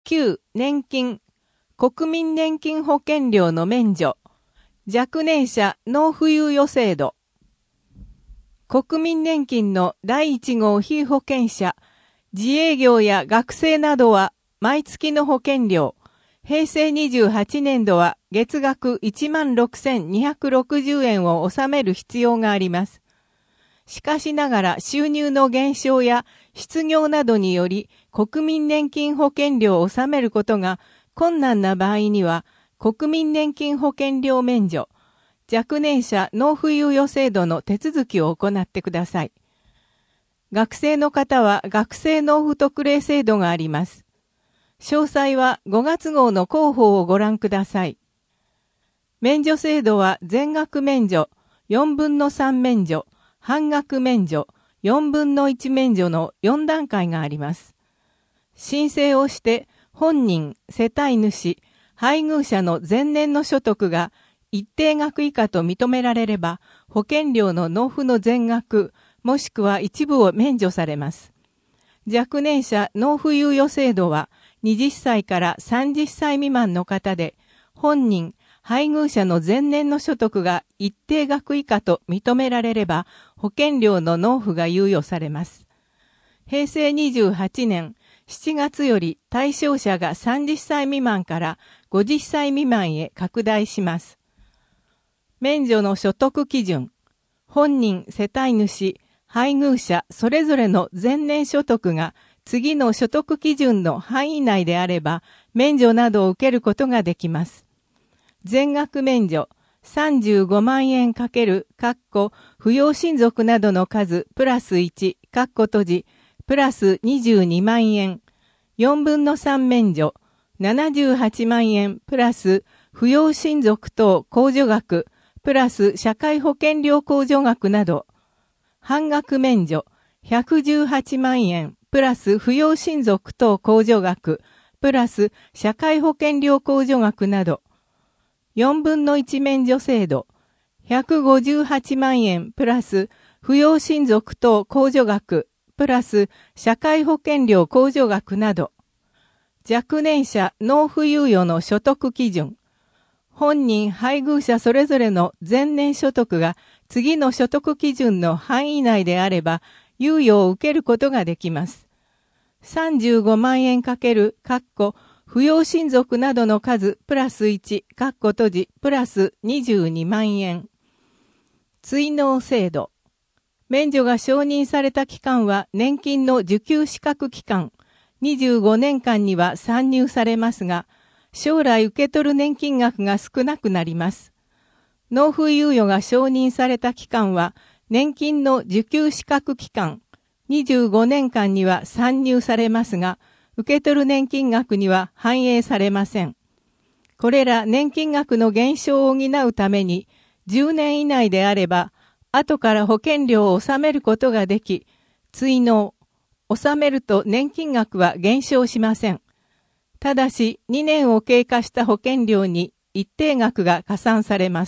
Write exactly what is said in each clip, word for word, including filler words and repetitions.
きゅう. 年金、国民年金保険料の免除、若年者納付猶予制度。国民年金のだいいち号被保険者、自営業や学生などは毎月の保険料、平成にじゅうはちねんどは月額 いちまんろくせんにひゃくろくじゅうえんを納める必要があります。しかしながら収入の減少や失業などにより国民年金保険料を納めることが困難な場合には国民年金保険料免除、若年者納付猶予制度の手続きを行ってください。学生の方は学生納付特例制度があります。詳細はごがつ号の広報をご覧ください。免除制度は全額免除、よんぶんのさん免除、半額免除、よんぶんのいち免除のよん段階があります。申請をして本人、世帯主、配偶者の前年の所得が一定額以下と認められれば、保険料の納付の全額、もしくは一部を免除されます。若年者納付猶予制度は、はたちからさんじゅっさい未満の方で、本人、配偶者の前年の所得が一定額以下と認められれば、保険料の納付が猶予されます。平成にじゅうはちねんしちがつより対象者がさんじゅっさい未満からごじゅっさい未満へ拡大します。免除の所得基準、本人、世帯主、配偶者それぞれの前年所得が次の所得基準の範囲内であれば、免除などを受けることができます。全額免除、さんじゅうごまんえんかける、かっこ、扶養親族などの数、プラスいち、かっこ閉じ、プラスにじゅうにまんえん、よんぶんのさん免除、ななじゅうはちまんえん、プラス、扶養親族等控除額、プラス社会保険料控除額など、半額免除、ひゃくじゅうはちまんえん、プラス扶養親族等控除額、プラス社会保険料控除額など、よんぶんのいち免除制度、ひゃくごじゅうはちまんえん、プラス扶養親族等控除額、プラス社会保険料控除額など、若年者納付猶予の所得基準、本人、配偶者それぞれの前年所得が次の所得基準の範囲内であれば、猶予を受けることができます。さんじゅうごまんえんかける、かっこ、扶養親族などの数、プラスいち、かっこ閉じ、プラスにじゅうにまんえん。追納制度。免除が承認された期間は年金の受給資格期間、にじゅうごねんかんには算入されますが、将来受け取る年金額が少なくなります。納付猶予が承認された期間は、年金の受給資格期間、にじゅうごねんかんには算入されますが、受け取る年金額には反映されません。これら年金額の減少を補うために、じゅうねん以内であれば、後から保険料を納めることができ、追納、納めると年金額は減少しません。ただし、にねんを経過した保険料に一定額が加算されます。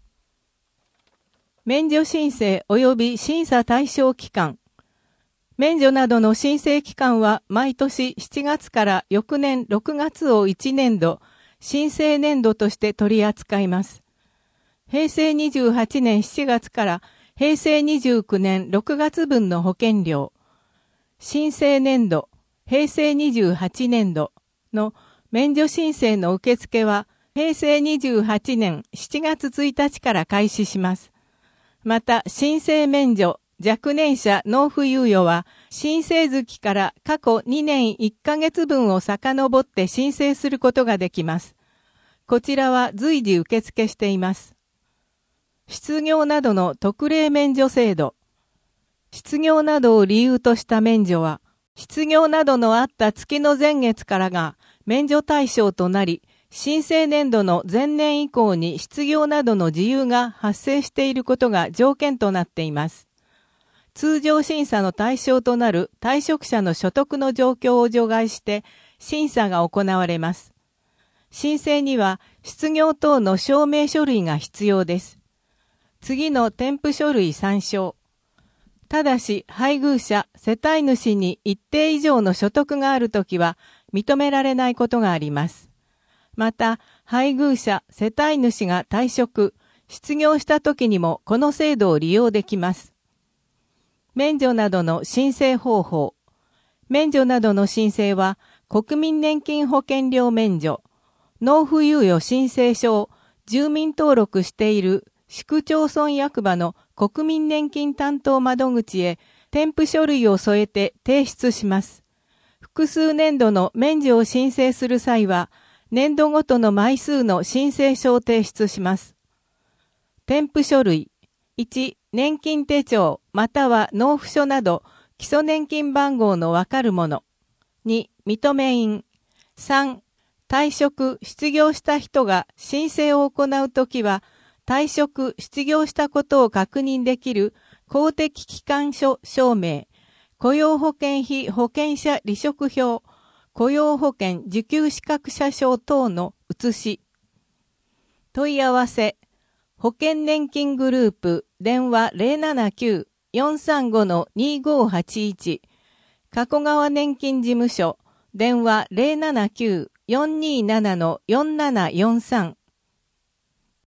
免除申請及び審査対象期間。免除などの申請期間は毎年しちがつから翌年ろくがつをいちねんど、申請年度として取り扱います。平成にじゅうはちねんしちがつから平成にじゅうきゅうねんろくがつぶんの保険料。申請年度、平成にじゅうはちねんどの免除申請の受付は平成にじゅうはちねんしちがつついたちから開始します。また、申請免除、若年者納付猶予は、申請月から過去にねんいっかげつぶんを遡って申請することができます。こちらは随時受付しています。失業などの特例免除制度。失業などを理由とした免除は、失業などのあった月の前月からが免除対象となり、申請年度の前年以降に失業などの事由が発生していることが条件となっています。通常審査の対象となる退職者の所得の状況を除外して審査が行われます。申請には失業等の証明書類が必要です。次の添付書類参照。ただし配偶者、世帯主に一定以上の所得があるときは認められないことがあります。また、配偶者、世帯主が退職、失業した時にもこの制度を利用できます。免除などの申請方法。免除などの申請は、国民年金保険料免除、納付猶予申請書を住民登録している市区町村役場の国民年金担当窓口へ添付書類を添えて提出します。複数年度の免除を申請する際は、年度ごとの枚数の申請書を提出します。添付書類。いち、年金手帳または納付書など基礎年金番号のわかるもの。に、認め印。さん、退職、失業した人が申請を行うときは、退職、失業したことを確認できる公的機関書証明、雇用保険費保険者離職票、雇用保険受給資格者証等の写し。問い合わせ。保険年金グループ電話 ゼロななきゅう よんさんご にごはちいち 加古川年金事務所電話 ゼロななきゅう よんにーなな よんななよんさん